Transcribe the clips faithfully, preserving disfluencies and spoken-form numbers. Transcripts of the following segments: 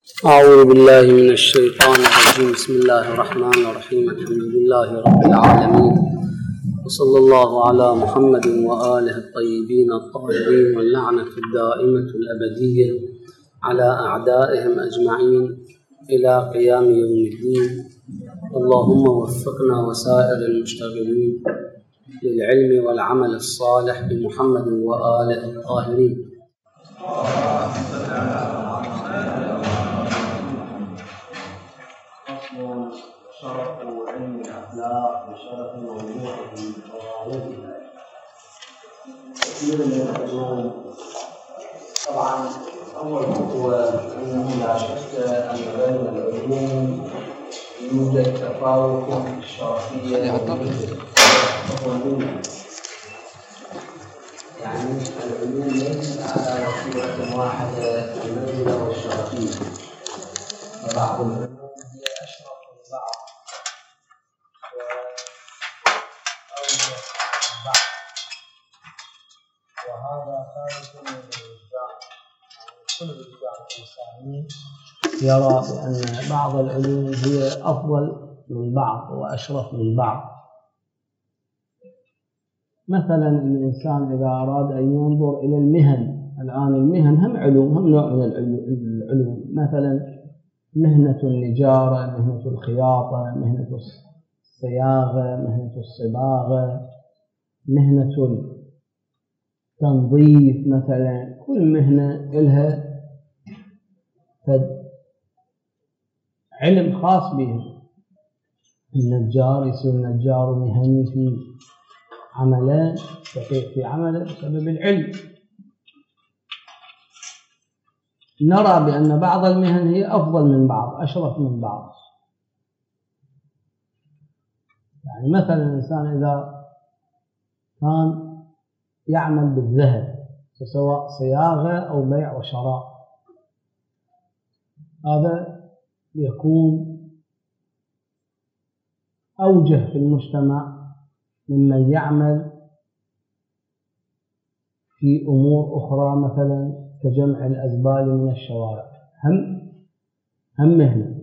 أعوذ بالله من الشيطان الرجيم. بسم الله الرحمن الرحيم. الحمد لله رب العالمين، وصلى الله على محمد وآله الطيبين الطاهرين، واللعنة الدائمة الأبدية على أعدائهم أجمعين إلى قيام يوم الدين. اللهم وفقنا وسائر المشتغلين للعلم والعمل الصالح بمحمد وآله الطاهرين. شرف علم الأخلاق وشرف موضوعه وفوائدها. كثير من العلوم طبعا أول خطوة أنه لا شك أن بين العلوم يوجد تفاوت في الشرفية والعلوم، يعني العلوم ليست على وتيرة واحدة المنزلة والشرفية، فبعض العلوم هي أشرف من بعض وأوجه من بعض، وهذا خارج من الوجدان. كل الوجدان الإنساني يرى بأن بعض العلوم هي أفضل من بعض وأشرف من بعض. مثلا الإنسان إذا أراد أن ينظر إلى المهن، الآن المهن هم علوم، هم نوع من العلوم، مثلا مهنة النجارة، مهنة الخياطة، مهنة الصياغة، مهنة الصباغة، مهنة التنظيف، مثلا كل مهنة لها علم خاص بها. النجار يصير نجار مهني في عمله، دقيق في عمله بسبب العلم. نرى بأن بعض المهن هي أفضل من بعض، أشرف من بعض. يعني مثلا الإنسان إذا كان يعمل بالذهب، سواء صياغة أو بيع وشراء، هذا يكون أوجه في المجتمع ممن يعمل في أمور أخرى، مثلا كجمع الأزبال من الشوارع، هم هم مهنة.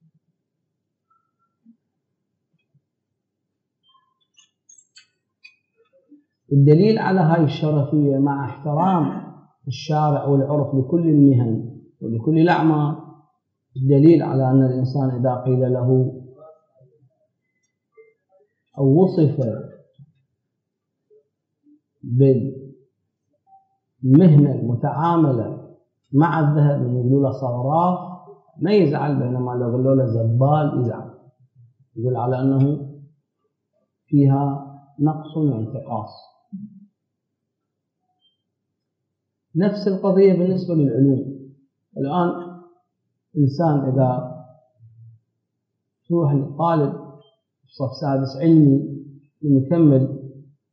الدليل على هاي الشرفية مع احترام الشارع والعرف لكل المهن ولكل الأعمال، الدليل على أن الإنسان إذا قيل له أو وصف بالمهنة المتعاملة مع الذهب من يقولوا له صراف ما يزعل، بينما لو قالوا له زبال يزعل، يقول على أنه فيها نقص وانتقاص. نفس القضية بالنسبة للعلوم. الآن إنسان إذا تروح لطالب صف سادس علمي يكمل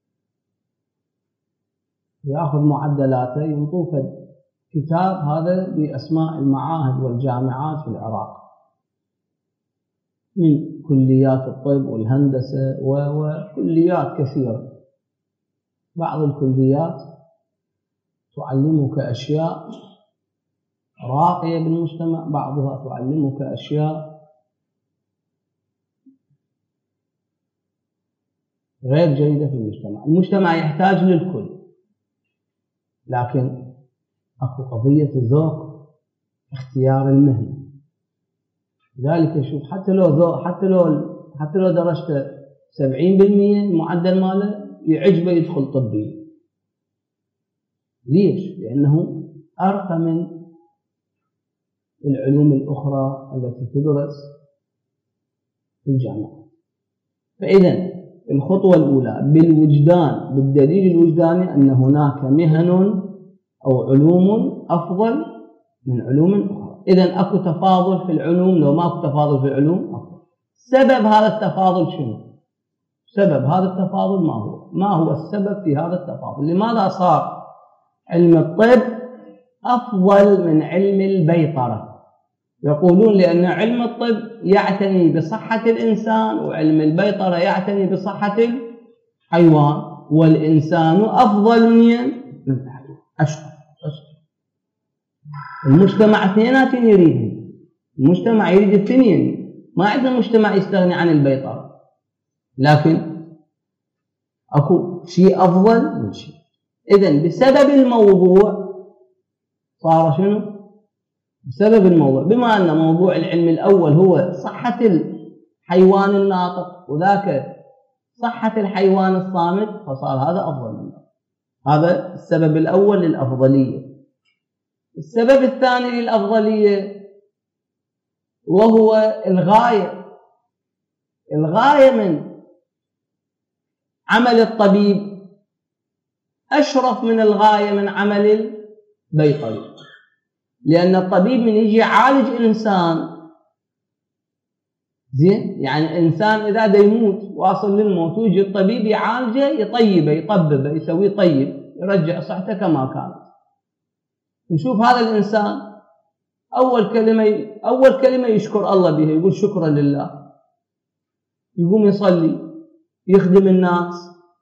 يأخذ معدلاته، ينطوه كتاب هذا بأسماء المعاهد والجامعات في العراق من كليات الطب والهندسة وكليات كثيرة. بعض الكليات تعلمك أشياء راقية بالمجتمع، بعضها تعلمك أشياء غير جيدة في المجتمع. المجتمع يحتاج للكل، لكن أكو قضية الذوق، اختيار المهنة. لذلك شوف، حتى لو ذوق، حتى لو حتى لو درجته سبعين بالمئة المعدل ماله يعجبه يدخل طبي. ليش؟ لأنه أرقى من العلوم الأخرى التي تدرس في الجامعة. فإذا الخطوة الأولى بالوجدان، بالدليل الوجداني، أن هناك مهن أو علوم أفضل من علوم أخرى. إذن أكو تفاضل في العلوم. لو ما أكو تفاضل في العلوم أفضل. سبب هذا التفاضل شنو؟ سبب هذا التفاضل ما هو؟ ما هو السبب في هذا التفاضل؟ لماذا صار علم الطب أفضل من علم البيطرة؟ يقولون لأن علم الطب يعتني بصحة الإنسان، وعلم البيطرة يعتني بصحة الحيوان، والإنسان أفضل من الحيوان، أشرف. المجتمع اثنيناتين يريدهم، المجتمع يريد الاثنين، ما عندنا مجتمع يستغني عن البيطرة، لكن اكو شيء افضل من شيء. اذن بسبب الموضوع صار شنو؟ بسبب الموضوع، بما ان موضوع العلم الاول هو صحة الحيوان الناطق وذاك صحة الحيوان الصامت، فصار هذا افضل منه. هذا السبب الاول للافضلية. السبب الثاني للافضلية وهو الغاية. الغاية من عمل الطبيب أشرف من الغاية من عمل البيطري، لأن الطبيب من يجي يعالج إنسان زين، يعني إنسان إذا دا يموت واصل للموت ويجي الطبيب يعالجه يطيبه يطببه يسويه طيب يرجع صحته كما كانت. نشوف هذا الإنسان أول كلمة أول كلمة يشكر الله بها، يقول شكرا لله، يقوم يصلي يخدم الناس،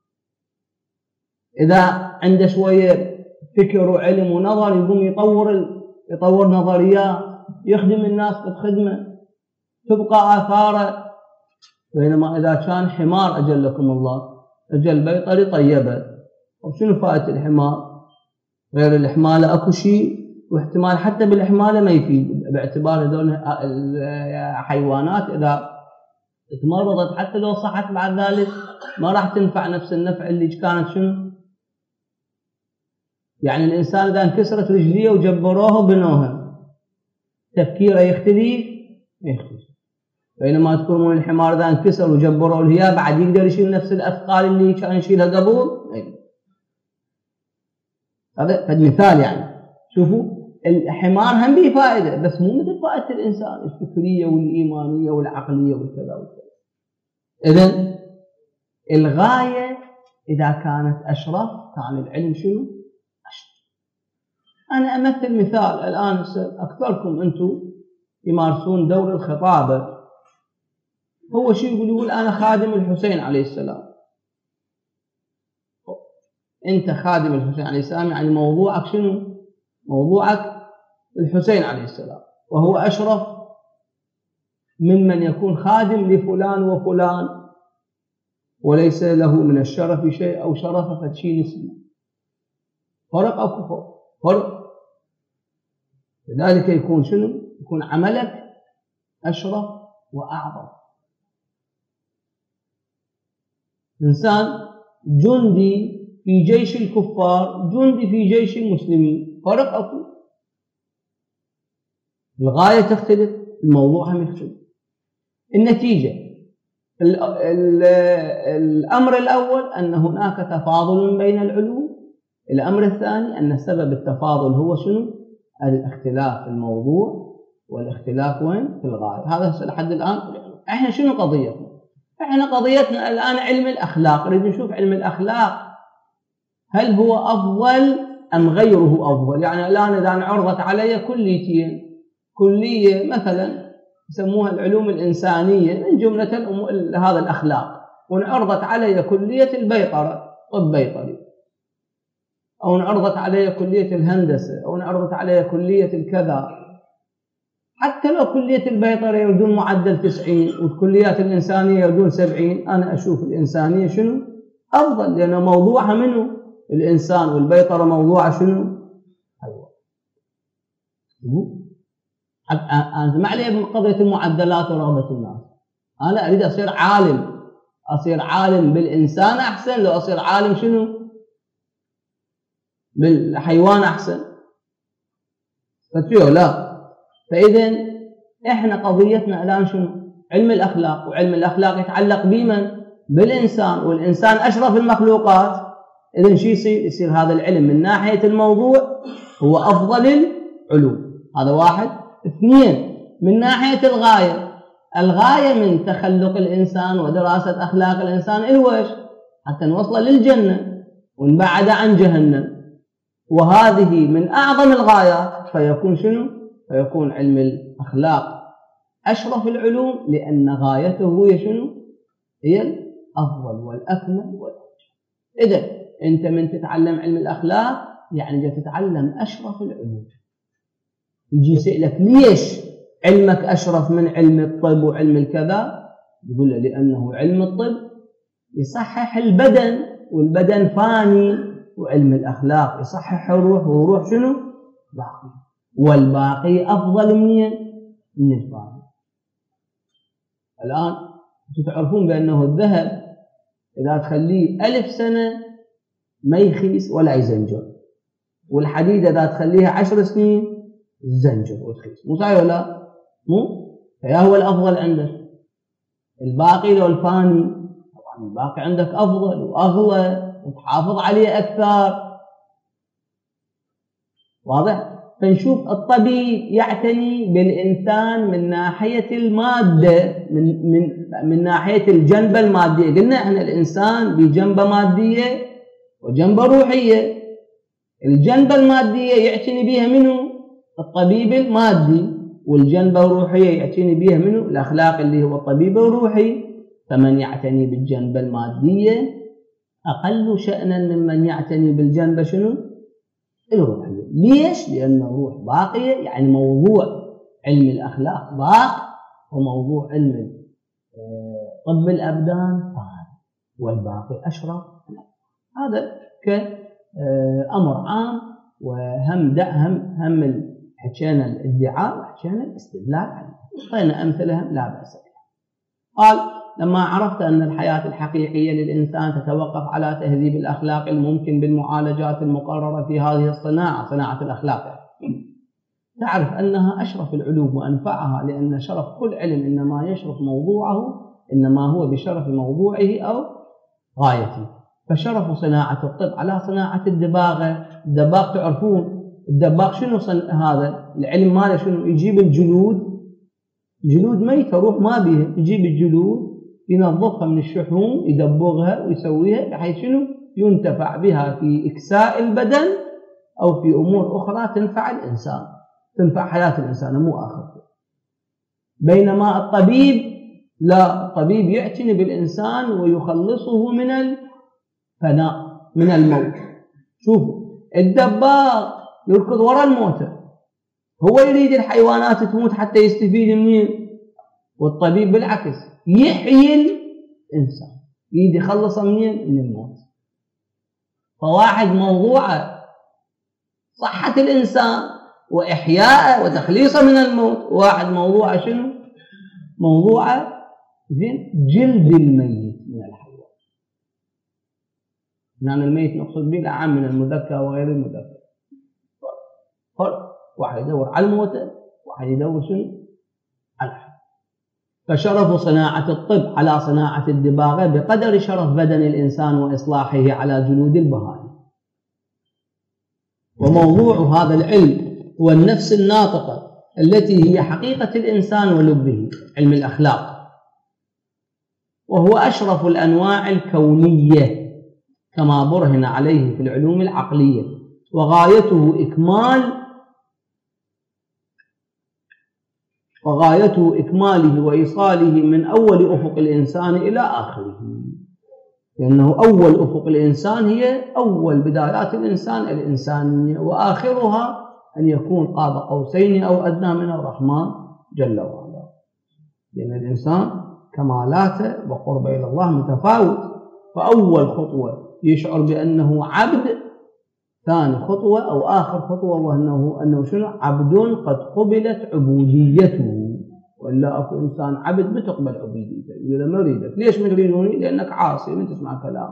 إذا عنده شوية فكر وعلم ونظر يقوم يطور يطور نظريات يخدم الناس بالخدمة تبقى آثاره. بينما إذا كان حمار أجلكم الله أجل بيطري طيبه، وشنو فائدة الحمار؟ غير الحمالة أكو شيء، واحتمال حتى بالحمالة ما يفيد، باعتبار هذول الحيوانات إذا تمرضت حتى لو صحت بعد ذلك ما راح تنفع نفس النفع اللي كانت شنو. يعني الإنسان إذا انكسرت رجليه وجبروها وبنوها تفكيره يختلف يختلف، بينما تكون من الحمار إذا انكسر وجبروه الهيا بعد يقدر يشيل نفس الأثقال اللي كان يشيلها قبل. هذا فد مثال. يعني شوفوا الحمار هم به فائدة بس مو مثل فائدة الإنسان الفكرية والإيمانية والعقلية والكذا والكذا. إذن الغاية إذا كانت أشرف كان العلم شنو؟ أشرف. أنا أمثل مثال الآن، أكثركم أنتم يمارسون دور الخطابة. هو شيء يقول يقول أنا خادم الحسين عليه السلام. أنت خادم الحسين عليه السلام يعني موضوعك شنو؟ موضوعك الحسين عليه السلام، وهو أشرف ممن يكون خادم لفلان وفلان وليس له من الشرف شيء أو شرف فتشي نسبي. فرق أو كفر؟ فرق. لذلك يكون شنو؟ يكون عملك أشرف وأعظم. إنسان جندي في جيش الكفار جندي في جيش المسلمين، فرق أكو. الغاية تختلف، الموضوع هم يختلف. النتيجة ال ال الأمر الأول أن هناك تفاضل بين العلوم. الأمر الثاني أن سبب التفاضل هو شنو؟ الاختلاف في الموضوع والاختلاف وين؟ في الغاية. هذا لحد الآن. احنا شنو قضيتنا؟ احنا قضيتنا الآن علم الأخلاق. نريد نشوف علم الأخلاق هل هو أفضل أم غيره أفضل. يعني الآن إذا عرضت علي كليتين، كلية مثلا يسموها العلوم الإنسانية من جملة هذا الأخلاق، وانعرضت علي كلية البيطرة طب بيطري، أو انعرضت علي كلية الهندسة، أو انعرضت علي كلية الكذا، حتى لو كلية البيطرة يردون معدل تسعين والكليات الإنسانية يردون سبعين، أنا أشوف الإنسانية شنو أفضل، لأن موضوعها منه الإنسان، والبيطرة موضوعها شنو؟ حيوان. أنا ما علي بقضية المعدلات ورغبة الناس، أنا أريد أصير عالم، أصير عالم بالإنسان أحسن لو أصير عالم شنو؟ بالحيوان أحسن. فتيو لا. فإذا إحنا قضيتنا الآن شنو؟ علم الأخلاق، وعلم الأخلاق يتعلق بمن؟ بالإنسان، والإنسان أشرف المخلوقات. إذن شو يصير؟ يصير هذا العلم من ناحية الموضوع هو أفضل العلوم. هذا واحد. اثنين، من ناحية الغاية، الغاية من تخلق الإنسان ودراسة أخلاق الإنسان إلوش؟ حتى نوصل للجنة ونبعد عن جهنم، وهذه من أعظم الغايات. فيكون شنو؟ فيكون علم الأخلاق أشرف العلوم، لأن غايته هي شنو؟ هي الأفضل والأكمل والأوجه. إذن أنت من تتعلم علم الأخلاق يعني تتعلم أشرف العلوم. يجي يسألك ليش؟ علمك أشرف من علم الطب وعلم الكذا؟ يقول له لأنه علم الطب يصحح البدن والبدن فاني، وعلم الأخلاق يصحح الروح والروح شنو؟ باقي، والباقي أفضل منين؟ من الفاني. الآن تعرفون بأنه الذهب إذا تخليه ألف سنة ما يخيس ولا يزنجر، والحديد إذا تخليها عشر سنين يزنجر وتخيس، مو صحيح ولا مو؟ فيا هو الأفضل عندك، الباقي لو الفاني طبعا الباقي عندك أفضل وأغلى وتحافظ عليه أكثر. واضح؟ فنشوف الطبيب يعتني بالإنسان من ناحية المادة، من من من ناحية الجنبة المادية. قلنا احنا الإنسان بجنبة مادية وجنبة روحية. الجنبة المادية يعتني بها منه الطبيب المادي، والجنبة الروحية يعتني بها منه الأخلاق اللي هو الطبيب الروحي. فمن يعتني بالجنبة المادية أقل شأنا ممن يعتني بالجنبة شنو؟ الروحية. ليش؟ لأن الروح باقية، يعني موضوع علم الأخلاق باق، وموضوع علم طب الأبدان فعال، والباقي أشرف. هذا كأمر عام. وهم هم هم حكينا الادعاء وحكينا الاستدلال عليه، أعطينا أمثلة لا بأس بها. قال لما عرفت أن الحياة الحقيقية للإنسان تتوقف على تهذيب الأخلاق الممكن بالمعالجات المقررة في هذه الصناعة، صناعة الأخلاق، تعرف أنها أشرف العلوم وأنفعها، لأن شرف كل علم إنما يشرف موضوعه، إنما هو بشرف موضوعه أو غايته. فشرف صناعة الطب على صناعة الدباغة. الدباغ تعرفون الدباغ شنو هذا العلم ماله شنو؟ يجيب الجلود، جلود ميتة روح ما بيها، يجيب الجلود ينظفها من الشحوم يدبغها ويسويها بحيث شنو؟ ينتفع بها في إكساء البدن أو في أمور أخرى تنفع الإنسان، تنفع حياة الإنسان مو آخر. بينما الطبيب لا، الطبيب يعتني بالإنسان ويخلصه من الفناء، من الموت. شوفوا الدباغ يركض وراء الموتى، هو يريد الحيوانات تموت حتى يستفيد منين، والطبيب بالعكس يحيي الإنسان، يريد يخلصه منين؟ من الموت. فواحد موضوعه صحة الإنسان وإحياءه وتخليصه من الموت، واحد موضوعه شنو؟ موضوعه جلد الميت من الحيوان. لأن الميت نقصد به الأعم من المذكى وغير المذكى. فرق، واحد يدور على الموت، واحد يدور شنو؟ على الحياة. فشرف صناعة الطب على صناعة الدباغة بقدر شرف بدن الإنسان وإصلاحه على جلود البهائم. وموضوع هذا العلم هو النفس الناطقة التي هي حقيقة الإنسان ولبه، علم الأخلاق، وهو أشرف الأنواع الكونية كما برهن عليه في العلوم العقلية، وغايته إكمال وغايته إكماله وإيصاله من أول أفق الإنسان إلى آخره. لأنه أول أفق الإنسان هي أول بدايات الإنسان الإنسانية، وآخرها أن يكون قاب قوسين أو أدنى من الرحمن جل وعلا. لأن الإنسان كمالاته وقربه إلى الله متفاوت. فأول خطوة يشعر بأنه عبد، ثاني خطوة أو آخر خطوة وأنه أنه شنو؟ عبد قد قبلت عبوديته. ولا أكو إنسان عبد بتقبل عبوديته، إذا ما أريدك. ليش ما تريدوني؟ لأنك عاصي من تسمع كلام.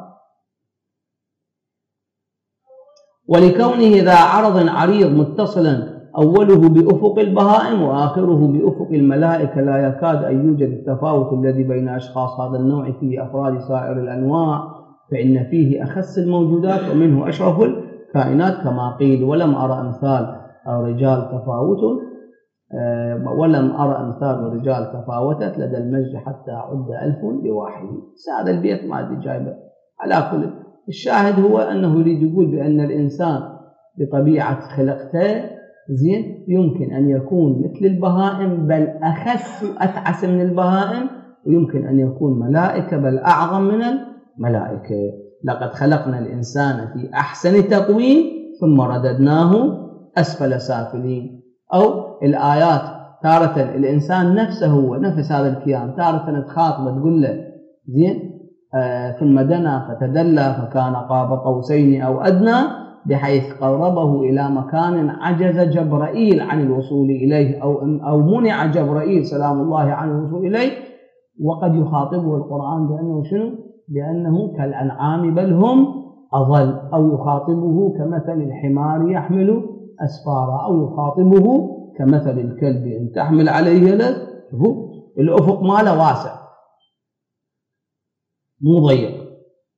ولكونه ذا عرض عريض متصلا أوله بأفق البهائم وآخره بأفق الملائكة، لا يكاد أن يوجد التفاوت الذي بين أشخاص هذا النوع في أفراد سائر الأنواع، فإن فيه أخس الموجودات ومنه أشرف الكائنات كما قيل. ولم أرى أمثال الرجال تفاوت ولم أرى أمثال الرجال تفاوتت لدى المجد حتى عد ألف بواحد. هذا البيت ما أدري جايبه. على كل الشاهد هو أنه يريد يقول بأن الإنسان بطبيعة خلقته زين يمكن أن يكون مثل البهائم، بل أخس وأتعس من البهائم، ويمكن أن يكون ملائكة بل أعظم من الملائكة. لقد خلقنا الإنسان في أحسن تقويم ثم رددناه أسفل سافلين. أو الآيات تارة الإنسان نفسه هو نفس هذا الكيان، تارة تخاطبه تقول له زين آه ثم دنا فتدلى فكان قاب قوسين أو أدنى، بحيث قربه إلى مكان عجز جبرائيل عن الوصول إليه أو أو منع جبرائيل سلام الله عن الوصول إليه. وقد يخاطبه القرآن بأنه شنو؟ بأنه كالأنعام بل هم أضل، أو يخاطبه كمثل الحمار يحمل أسفارا، أو يخاطبه كمثل الكلب إن تحمل عليه يلد. الأفق ماله واسع مو ضيق.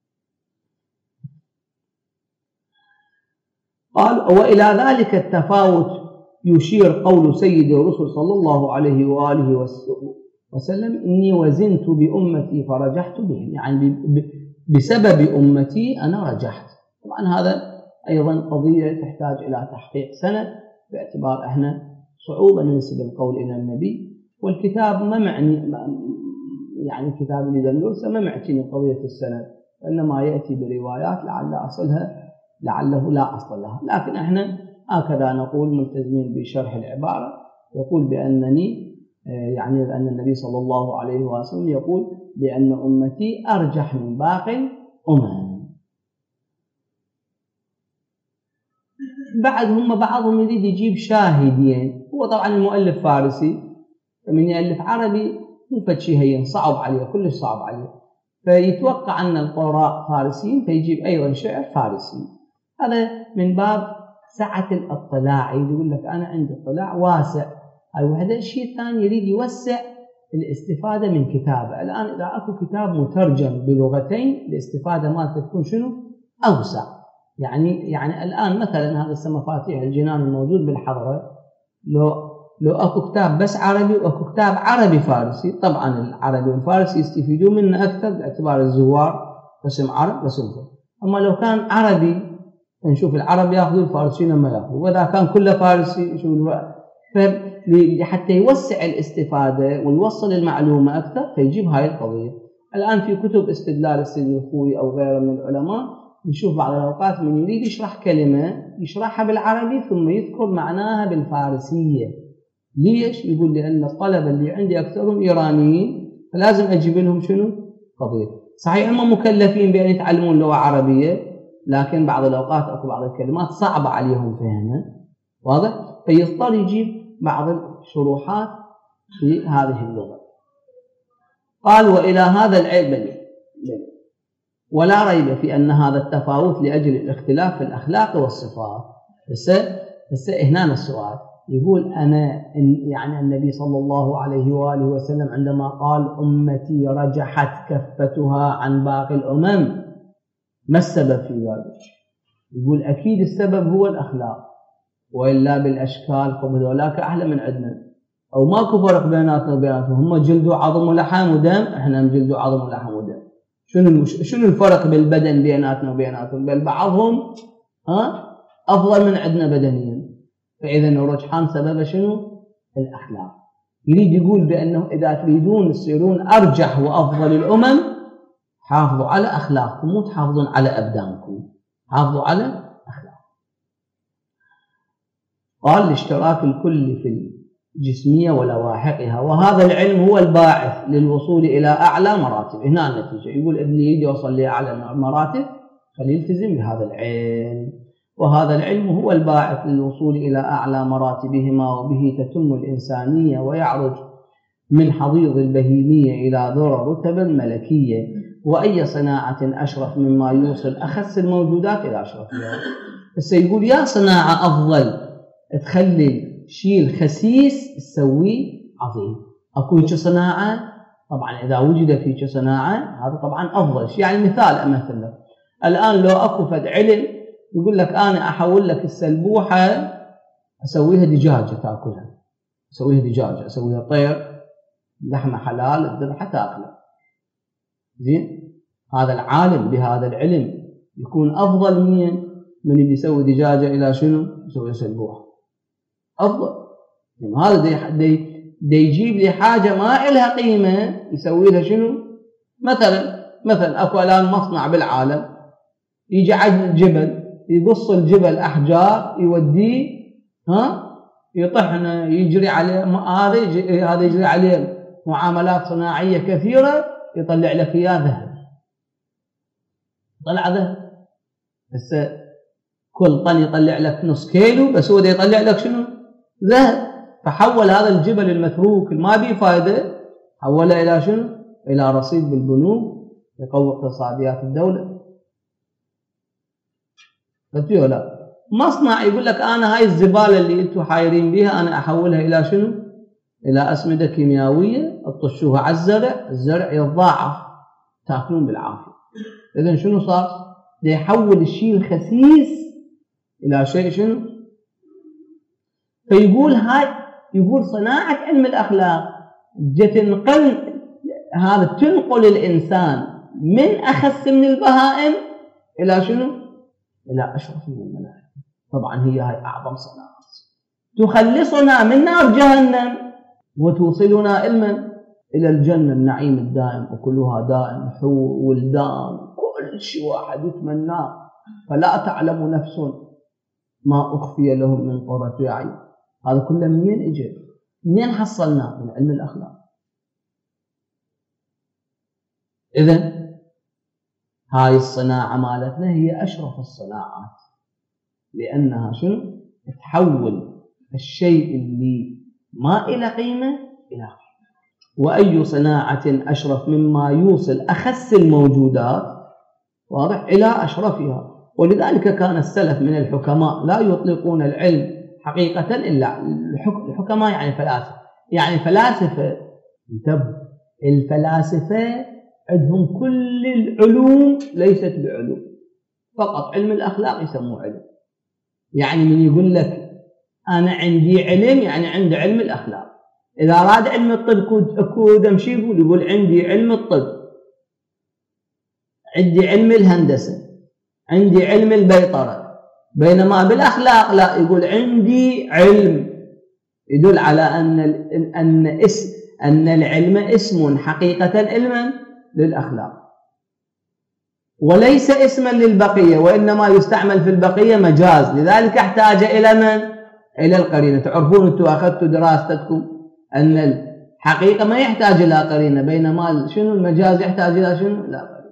قال وإلى ذلك التفاوت يشير قول سيد الرسل صلى الله عليه وآله وسلم إني وزنت بأمتي فرجحت بهم، يعني بسبب أمتي أنا رجحت. طبعا هذا أيضا قضية تحتاج إلى تحقيق سند، باعتبار احنا صعوبة ننسب القول إلى النبي، والكتاب ما معني يعني الكتاب اللي درسه ما معتني قضية السند، وإنما يأتي بروايات لعل أصلها لعله لا أصل لها. لكن احنا هكذا نقول ملتزمين بشرح العبارة، يقول بأنني يعني أن النبي صلى الله عليه وسلم يقول بأن أمتي أرجح من باقي الأمم. بعد هم بعضهم يريد يجيب شاهدين، هو طبعا المؤلف فارسي، فمن يألف عربي مو فشي هين صعب عليه، كلش صعب عليه، فيتوقع أن القراء فارسيين فيجيب أيضا شعر فارسي. هذا من باب سعة الاطلاع، يقول لك أنا عندي اطلاع واسع. هاي وحدة. الشيء الثاني يريد يوسع الاستفادة من كتابه. الآن إذا أكو كتاب مترجم بلغتين الاستفادة مالته تكون شنو؟ أوسع. يعني يعني الآن مثلا هذا مفاتيح الجنان الموجود بالحضرة، لو لو أكو كتاب بس عربي وأكو كتاب عربي فارسي، طبعا العربي والفارسي يستفيدون منه أكثر باعتبار الزوار رسم عرب رسم فارسي. أما لو كان عربي نشوف العرب يأخذوا الفارسيين ما يأخذوا، وإذا كان كله فارسي شو حتى يوسع الاستفادة ويوصل المعلومة أكثر فيجيب هاي القضية. الآن في كتب استدلال السيد الخوي أو غيره من العلماء نشوف بعض الأوقات من يريد يشرح كلمة يشرحها بالعربي ثم يذكر معناها بالفارسية. ليش؟ يقول لأن الطلبة اللي عندي أكثرهم إيرانيين، فلازم أجيب لهم شنو؟ قضية. صحيح هم مكلفين بأن يتعلمون لغة عربية، لكن بعض الأوقات أكو بعض الكلمات صعبة عليهم فهمها، واضح؟ فيضطر يجيب بعض الشروحات في هذه اللغة. قال وإلى هذا العلم ولا ريب في أن هذا التفاوت لأجل الاختلاف في الأخلاق والصفات. هسه هسه هنا السؤال، يقول أنا يعني النبي صلى الله عليه وآله وسلم عندما قال أمتي رجحت كفتها عن باقي الأمم، ما السبب في ذلك؟ يقول أكيد السبب هو الأخلاق، وإلا بالأشكال فهذولاك أحلى من عندنا، أو ماكو فرق بيناتنا وبيناتهم، هم جلد وعظم ولحم ودم، إحنا جلد وعظم ولحم ودم. شنو شنو الفرق بالبدن بيناتنا وبيناتهم؟ بل بعضهم ها أفضل من عندنا بدنيا. فإذا الرجحان سببه شنو؟ الأخلاق. يريد يقول بأنه إذا تريدون تصيرون أرجح وأفضل الأمم حافظوا على أخلاقكم، مو تحافظون على أبدانكم، حافظوا على أخلاق. قال الاشتراك الكلي في الجسمية ولواحقها، وهذا العلم هو الباعث للوصول إلى أعلى مراتب. هنا النتيجة، يقول ابن يريد يوصل لأعلى مراتب فليلتزم بهذا العلم، وهذا العلم هو الباعث للوصول إلى أعلى مراتبهما، وبه تتم الإنسانية ويعرج من حضيض البهيمية إلى ذرى رتب الملكية. وأي صناعة أشرف مما يوصل أخس الموجودات إلى أشرفها. بس يقول يا صناعة أفضل تخلي شيء الخسيس تسويه عظيم. أكو صناعة طبعا إذا وجد في صناعة هذا طبعا أفضل شيء. يعني مثال أمثل لك، الآن لو أكو فد علم يقول لك أنا أحول لك السلبوحة أسويها دجاجة تأكلها، أسويها دجاجة، أسويها طير، لحمة حلال الذبحة تأكلها، زين؟ هذا العالم بهذا العلم يكون أفضل من من اللي يسوي دجاجة إلى شنو؟ يسوي سلبوحة. أفضل. يعني هذا دي دي دي يجيب لي حاجة ما إلها قيمة يسوي لها شنو؟ مثلا مثلا أكو الآن مصنع بالعالم يجي عند الجبل يقص الجبل أحجار يوديه ها يطحنه، يجري عليه هذا هذا يجري عليه معاملات صناعية كثيرة، يطلع لك إياه ذهب. طلع ذهب. هسه كل طن يطلع لك نص كيلو، بس هو يطلع لك شنو؟ ذهب. فحول هذا الجبل المتروك ما به فائدة، حوله إلى شنو؟ إلى رصيد بالبنوك يقوي اقتصاديات الدولة. فتي ولا مصنع يقول لك أنا هاي الزبالة اللي أنتم حايرين بها أنا أحولها إلى شنو؟ إلى أسمدة كيميائية تطشوها على الزرع، الزرع يتضاعف، تاكلون بالعافية. إذن شنو صار؟ يحول الشيء الخسيس إلى شيء شنو؟ فيقول هاي، يقول صناعة علم الأخلاق تنقل هذا، تنقل الإنسان من أخس من البهائم إلى شنو؟ إلى أشرف من الملائكة. طبعا هي هاي أعظم صناعة، تخلصنا من نار جهنم وتوصلنا علما إلى الجنة النعيم الدائم، وكلها دائم، حور ولدان، كل شيء واحد يتمناه، فلا تعلم نفس ما أخفي لهم من قرة أعين. هذا كله منين إجى؟ منين حصلناه؟ من علم الأخلاق. إذن هاي الصناعة مالتنا هي أشرف الصناعات، لأنها شنو؟ تحول الشيء اللي ما إلى قيمة إلى قيمة. وأي صناعة أشرف مما يوصل أخس الموجودات، واضح، إلى أشرفها. ولذلك كان السلف من الحكماء لا يطلقون العلم حقيقة إلا الحكماء، يعني فلاسفة، يعني فلاسفة. انتبهوا، الفلاسفة عندهم كل العلوم ليست بعلوم، فقط علم الأخلاق يسموه علم. يعني من يقول لك أنا عندي علم، يعني عندي علم الأخلاق. إذا أراد علم الطب كود امشي يقول يقول عندي علم الطب، عندي علم الهندسة، عندي علم البيطرة. بينما بالأخلاق لا، يقول عندي علم، يدل على أن أن اسم أن العلم اسم حقيقة علما للأخلاق، وليس اسما للبقية، وإنما يستعمل في البقية مجاز. لذلك احتاج إلى من؟ إلى القرينة. تعرفون أنتم أخذتوا دراستكم أن الحقيقة ما يحتاج إلى قرينة، بينما شنو المجاز يحتاج إلى شنو؟ لا قرينة.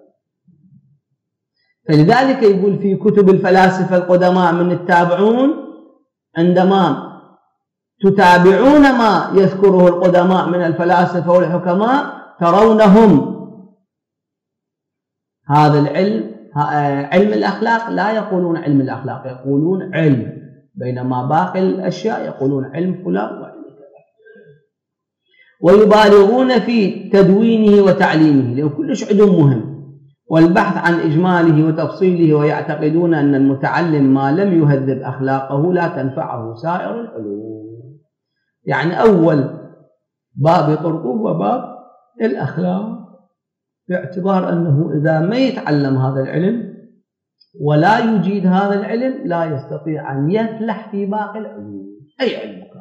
فلذلك يقول في كتب الفلاسفة القدماء من التابعون، عندما تتابعون ما يذكره القدماء من الفلاسفة والحكماء ترونهم هذا العلم علم الأخلاق، لا يقولون علم الأخلاق، يقولون علم، بينما باقي الأشياء يقولون علم فلان وعلم كذا. ويبالغون في تدوينه وتعليمه، لأن كلش عندهم مهم، والبحث عن إجماله وتفصيله، ويعتقدون أن المتعلم ما لم يهذب أخلاقه لا تنفعه سائر العلوم. يعني أول باب يطرقوه هو باب الأخلاق، باعتبار أنه إذا ما يتعلم هذا العلم ولا يجيد هذا العلم لا يستطيع أن يفلح في باقي العلوم، أي علم كان.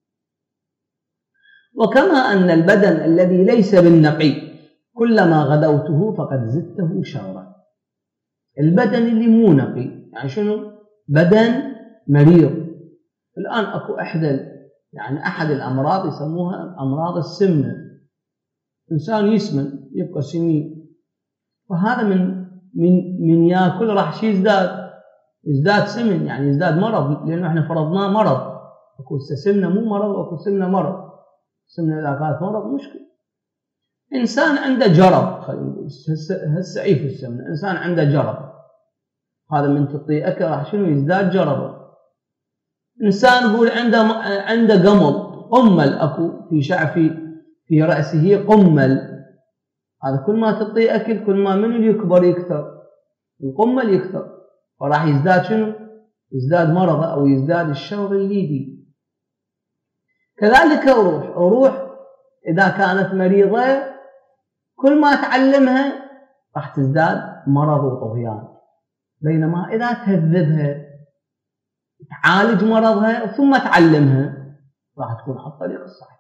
وكما أن البدن الذي ليس بالنقي كلما غدوته فقد زدته شرا. البدن اللي مو نقي يعني شنو؟ بدن مريض. الآن أكو أحد يعني أحد الأمراض يسموها أمراض السمنة، إنسان يسمن يبقى سمين، وهذا من من من ياكل راح شيء يزداد يزداد سمن، يعني يزداد مرض، لأنه احنا فرضناه مرض. أكو سمنة مو مرض، وأكو سمنة مرض. سمنة إذا كانت مرض مشكلة. إنسان عنده جرب، خلينا نقول هالسعيف السمنة، إنسان عنده جرب، هذا من تعطيه أكل راح شنو يزداد جربه. إنسان يقول عنده عنده قمل، قمل أكو في شعفي في رأسه قمل، هذا كل ما تعطيه أكل كل ما منه يكبر يكثر، القمل يكثر، فراح يزداد شنو؟ يزداد مرض أو يزداد الشر الليدي. كذلك روح روح إذا كانت مريضة كل ما تعلمها راح تزداد مرض وطغيان، بينما إذا تهذبها تعالج مرضها ثم تعلمها راح تكون على الطريق الصحيح.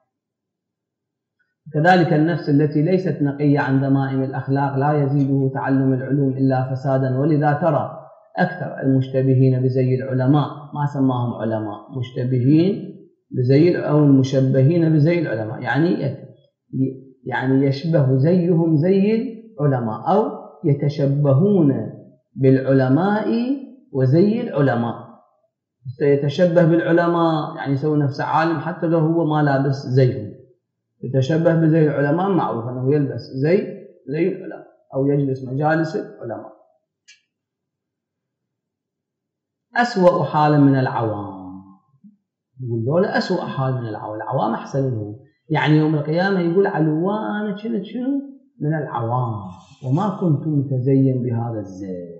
كذلك النفس التي ليست نقية عن ذمائم الأخلاق لا يزيده تعلم العلوم إلا فسادا. ولذا ترى أكثر المشتبهين بزي العلماء، ما سماهم علماء، مشتبهين بزي أو المشبهين بزي العلماء، يعني يعني يشبه زيهم زي العلماء، أو يتشبهون بالعلماء وزي العلماء. يتشبه بالعلماء يعني يسوي نفسه عالم حتى لو هو ما لابس زيهم. يتشبه بزي العلماء معروف أنه يلبس زي زي العلماء أو يجلس مجالس العلماء. أسوأ حالا من العوام، يقول له أسوأ حال من العوام، العوام أحسن منهم. يعني يوم القيامة يقول علوان شنو شنو من العوام وما كنت متزين بهذا الزي،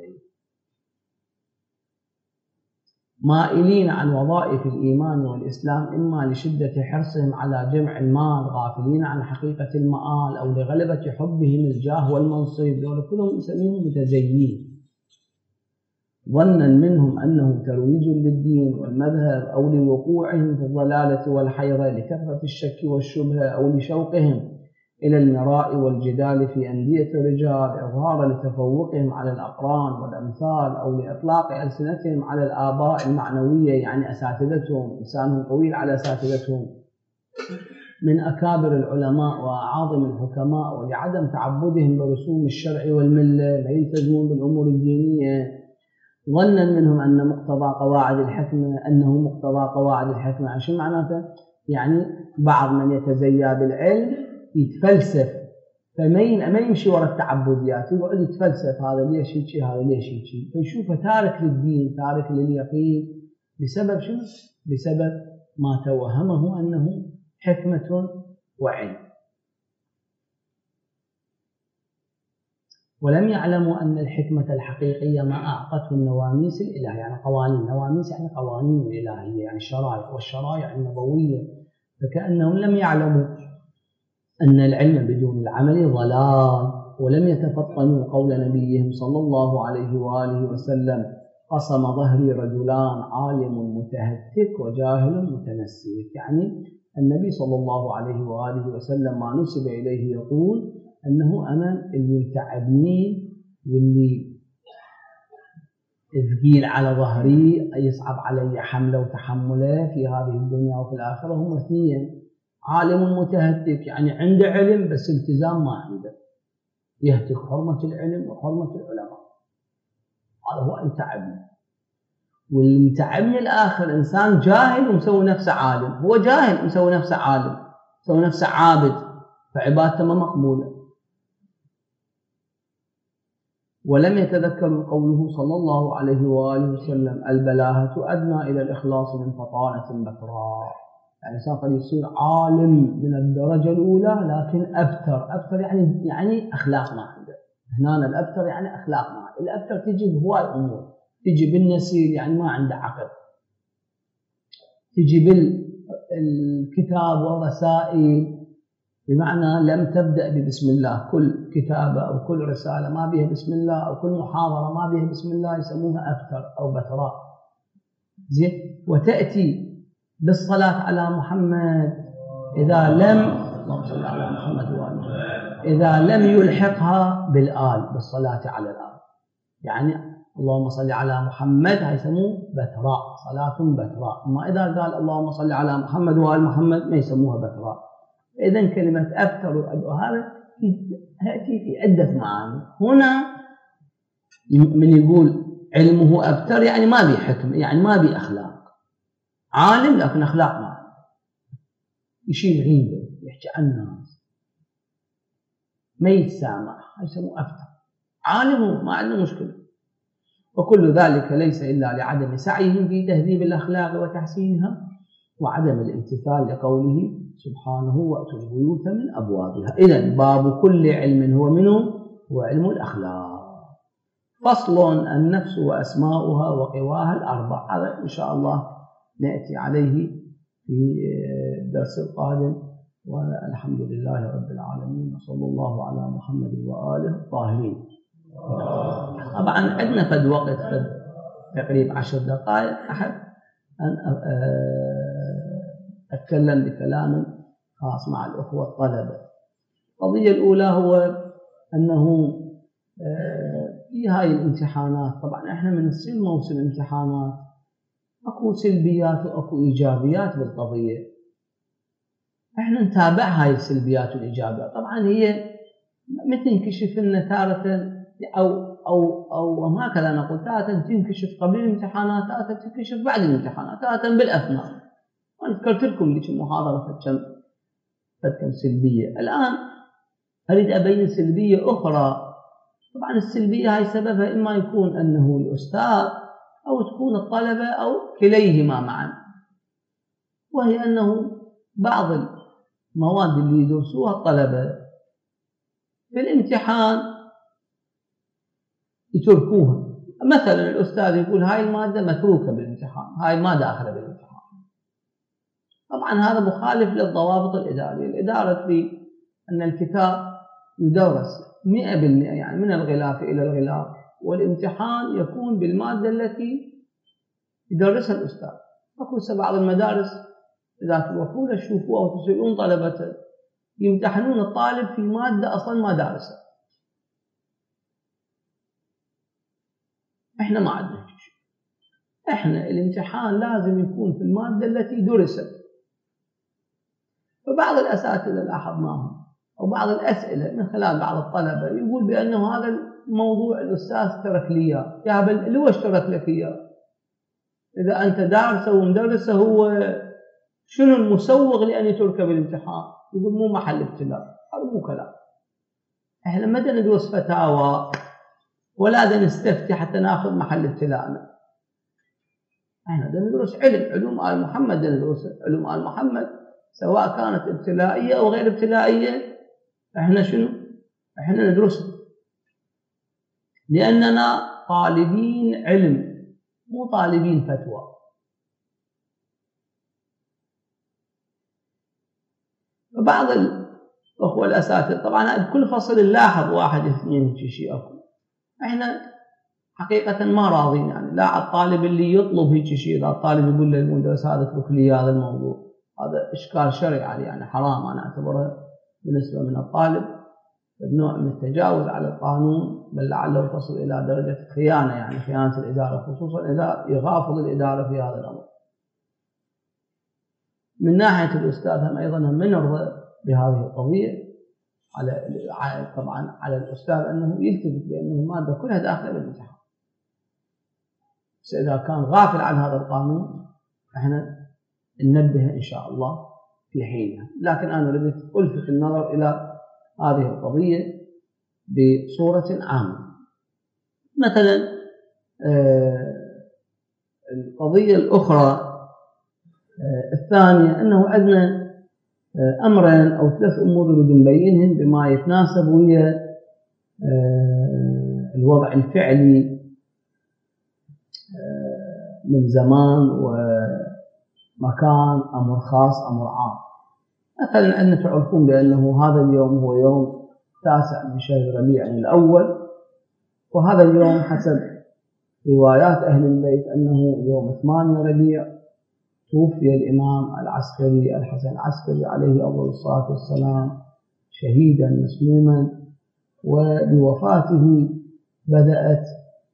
مائلين عن وظائف الإيمان والإسلام إما لشدة حرصهم على جمع المال، غافلين عن حقيقة المآل، أو لغلبة حبهم الجاه والمنصب. دول كلهم نسميهم متزيين. ظنا منهم أنه ترويج للدين والمذهب، أو لوقوعهم في الضلالة والحيرة، لكثرة الشك والشبهة، أو لشوقهم إلى المراء والجدال في أندية الرجال، إظهارا لتفوقهم على الأقران والأمثال، أو لإطلاق ألسنتهم على الآباء المعنوية يعني أساتذتهم، لسانهم طويل على أساتذتهم من أكابر العلماء وأعاظم الحكماء، ولعدم تعبدهم برسوم الشرع والملة، لا يلتزمون بالأمور الدينية. ظنا منهم أن مقتضى قواعد الحكمة أنه مقتضى قواعد الحكمة. شو معناته؟ يعني بعض من يتزيا بالعلم يتفلسف، فما ما يمشي وراء التعبديات، يقعد يتفلسف، هذا ليش هيك هذا ليش هيك، فيشوفه تارك للدين تارك لليقين بسبب شنو؟ بسبب ما توهمه أنه حكمة وعلم. ولم يعلموا أن الحكمة الحقيقية ما أعطته النواميس الإلهية، يعني قوانين، نواميس يعني قوانين الإلهية يعني الشرائع، والشرائع النبوية، فكأنهم لم يعلموا أن العلم بدون العمل ضلال، ولم يتفطنوا قول نبيهم صلى الله عليه وآله وسلم: قصم ظهري رجلان عالم متهتك وجاهل متنسك. يعني النبي صلى الله عليه وآله وسلم ما نسب إليه يقول أنه أنا اللي يتعبني واللي ثقيل على ظهري يصعب علي حمله وتحمله في هذه الدنيا وفي الآخرة هم اثنين: عالم متهتك يعني عنده علم بس التزام ما عنده، يهتك حرمة العلم وحرمة العلماء، هذا هو أن تعبني. والمتعبني الآخر إنسان جاهل ومسوي نفسه عالم، هو جاهل ومسوي نفسه عالم، مسوي نفسه عابد، فعبادته ما مقبولة. ولم يتذكروا قوله صلى الله عليه وآله وسلم: البلاهة أدنى إلى الإخلاص من فطانة بتراء. يعني إنسان قد يصير عالم من الدرجة الأولى لكن أبتر، أبتر يعني يعني أخلاق ما عنده. هنا الأبتر يعني أخلاق ما عنده. الأبتر تجي بهواي أمور، تجي بالنسيل يعني ما عنده عقل، تجي بالكتاب والرسائل بمعنى لم تبدأ ببسم الله، كل كتابة أو كل رسالة ما بها بسم الله أو كل محاضرة ما بها بسم الله يسموها أبتر أو بتراء. زين. وتأتي بالصلاة على محمد إذا لم اللهم صل على محمد وآل محمد إذا لم يلحقها بالآل، بالصلاة على الآل، يعني اللهم صل على محمد هيسموه بتراء، صلاة بتراء. أما إذا قال اللهم صل على محمد وآل محمد ما يسموها بتراء. إذن كلمة أبتر وهذا تأتي في عدة معاني. هنا من يقول علمه أبتر يعني ما بي حكم، يعني ما بي أخلاق، عالم لكن أخلاق ما عنده، يشيل غيبة، يحكي عن الناس، ما يتسامح، يسموه أبتر. عالم ما عنده مشكلة. وكل ذلك ليس إلا لعدم سعيهم في تهذيب الأخلاق وتحسينها، وعدم الامتثال لقوله سبحانه: وأتوا البيوت من أبوابها. إذن باب كل علم هو منه هو علم الأخلاق. فصل: النفس وأسماؤها وقواها الأربع. هذا إن شاء الله نأتي عليه في الدرس القادم، والحمد لله رب العالمين، وصلى الله على محمد وآله الطاهرين. طبعا عندنا فد وقت فد تقريبا عشر دقائق أحد أن أتكلم بكلام خاص مع الأخوة الطلبة. القضية الأولى هو أنه في هاي الامتحانات، طبعا إحنا من نصير موسم امتحانات أكو سلبيات وأكو إيجابيات بالقضية. إحنا نتابع هاي السلبيات والإيجابيات. طبعا هي ما تنكشف لنا تارة أو أو أو هكذا نقول، تارة تنكشف قبل الامتحانات، تارة تنكشف بعد الامتحانات، تارة بالأثناء. وأنا ذكرت لكم ليش المحاضرة فكم فكم سلبية. الآن أريد أبين سلبية أخرى. طبعا السلبية هاي سببها إما يكون أنه الأستاذ أو تكون الطلبة أو كليهما معا، وهي أنه بعض المواد اللي يدرسوها الطلبة في الامتحان يتركوها. مثلا الأستاذ يقول هاي المادة متروكة بالامتحان، هاي ما داخلة بالامتحان. طبعا هذا مخالف للضوابط الإدارية. الإدارة تريد أن الكتاب يدرس مئة بالمئة، يعني من الغلاف إلى الغلاف، والامتحان يكون بالمادة التي يدرسها الأستاذ. أكو بعض المدارس إذا تروحوا له تشوفوها وتسألون طلبته يمتحنون الطالب في مادة أصلا ما دارسها. إحنا ما عندنا شيء. إحنا الامتحان لازم يكون في المادة التي درست. فبعض الأساتذة لاحظناهم أو بعض الأسئلة من خلال بعض الطلبة يقول بأنه هذا الموضوع الأستاذ ترك لي إياه. يا بل ليش ترك لك إياه؟ إذا أنت دارسه ومدرسه، هو شنو المسوغ لأن يترك بالامتحان؟ يقول مو محل ابتلاء. هذا مو كلام. إحنا ما ندرس فتاوى ولا نستفتي حتى ناخذ محل ابتلاءنا. إحنا ندرس علم، علوم آل محمد، ندرس علوم آل محمد سواء كانت ابتلائية أو غير ابتلائية. إحنا شنو؟ إحنا ندرسها لأننا طالبين علم مو طالبين فتوى. وبعض الأخوة الأساتذة طبعا بكل فصل نلاحظ واحد اثنين شيء أكو. إحنا حقيقة ما راضين، يعني لا على الطالب اللي يطلب هيك شيء. إذا الطالب يقول للمدرس هذا اترك لي هذا الموضوع، هذا إشكال شرعي عليه، يعني حرام. أنا أعتبره بالنسبة من الطالب نوع من التجاوز على القانون، بل لعله تصل إلى درجة خيانة، يعني خيانة الإدارة، خصوصا إذا يغافل الإدارة في هذا الأمر. من ناحية الأستاذ هم أيضا هم نرضى بهذه القضية، على طبعا على الأستاذ أنه يلتفت بأنه المادة كلها داخلة بالامتحان. بس إذا كان غافل عن هذا القانون احنا ننبه إن شاء الله في حينها. لكن أنا أريد ألفت النظر إلى هذه القضية بصورة عامة. مثلا القضية الأخرى الثانية أنه عندنا أمرين أو ثلاث أمور نريد نبينهم بما يتناسب ويا الوضع الفعلي من زمان ومكان، أمر خاص أمر عام. مثلا أن تعرفون بأنه هذا اليوم هو يوم تاسع من شهر ربيع الأول، وهذا اليوم حسب روايات أهل البيت أنه يوم ثمانية ربيع توفي الإمام العسكري الحسن العسكري عليه أفضل الصلاة والسلام شهيدا مسموما. وبوفاته بدأت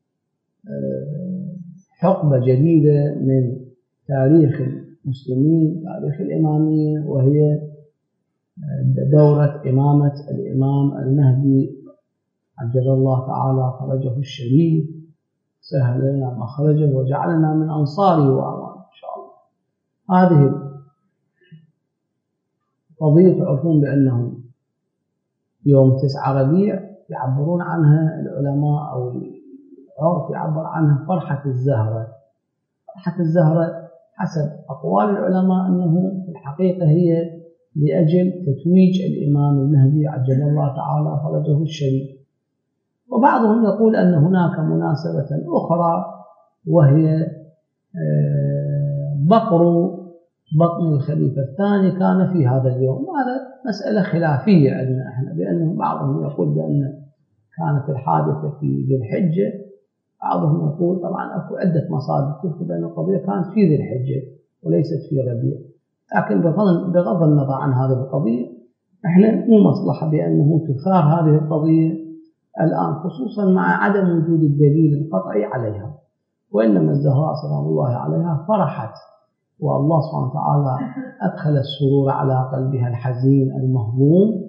حقبة جديدة من تاريخ المسلمين، تاريخ الإمامية، وهي دورة إمامة الإمام المهدي عجل الله تعالى فرجه الشريف، سهل لنا مخرجه وجعلنا من أنصاره وأعوانه إن شاء الله. هذه قضية تعرفون بأنه يوم تسعة ربيع يعبرون عنها العلماء أو العرف يعبر عنها فرحة الزهرة. فرحة الزهرة حسب أقوال العلماء أنه في الحقيقة هي لأجل تتويج الإمام المهدي عجل الله تعالى فرجه الشريف. وبعضهم يقول أن هناك مناسبة أخرى وهي بقر بطن الخليفة الثاني كان في هذا اليوم. وهذا مسألة خلافية عندنا احنا، لأنه بعضهم يقول بأن كانت الحادثة في ذي الحجة، بعضهم يقول طبعا أكو عدة مصادر تذكر بأن القضية كانت في ذي الحجة وليست في ربيع. لكن بغض النظر عن هذه القضية احنا مو مصلحة بأنه تثار هذه القضية الآن، خصوصا مع عدم وجود الدليل القطعي عليها. وإنما الزهراء سلام الله عليها فرحت، والله سبحانه وتعالى أدخل السرور على قلبها الحزين المهموم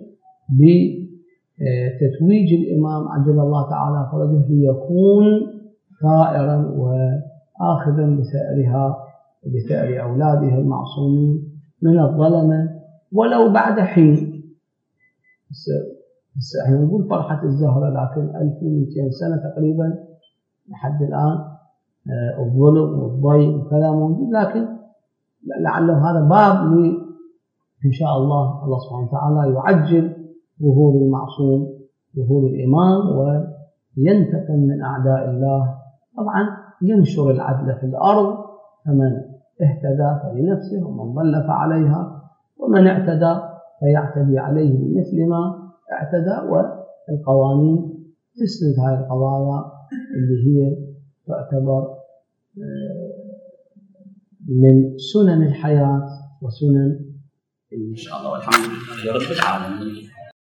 بتتويج الإمام عجل الله تعالى فرجه ليكون ثائرا وآخذا بثأرها وبثأر أولادها المعصومين من الظلمة ولو بعد حين. بس احنا نقول فرحة الزهرة، لكن ألف ومئتين سنة تقريبا لحد الآن الظلم والضيق وكذا موجود، لكن لعله هذا باب لي إن شاء الله الله سبحانه وتعالى يعجل ظهور المعصوم ظهور الإمام وينتقم من أعداء الله. طبعا ينشر العدل في الأرض، فمن اهتدى فلنفسه ومن ضل فعليها، ومن اعتدى فيعتدي عليه بمثل ما اعتدى، والقوانين تسند هذه القضايا اللي هي تعتبر من سنن الحياة وسنن إن شاء الله. والحمد لله رب العالمين.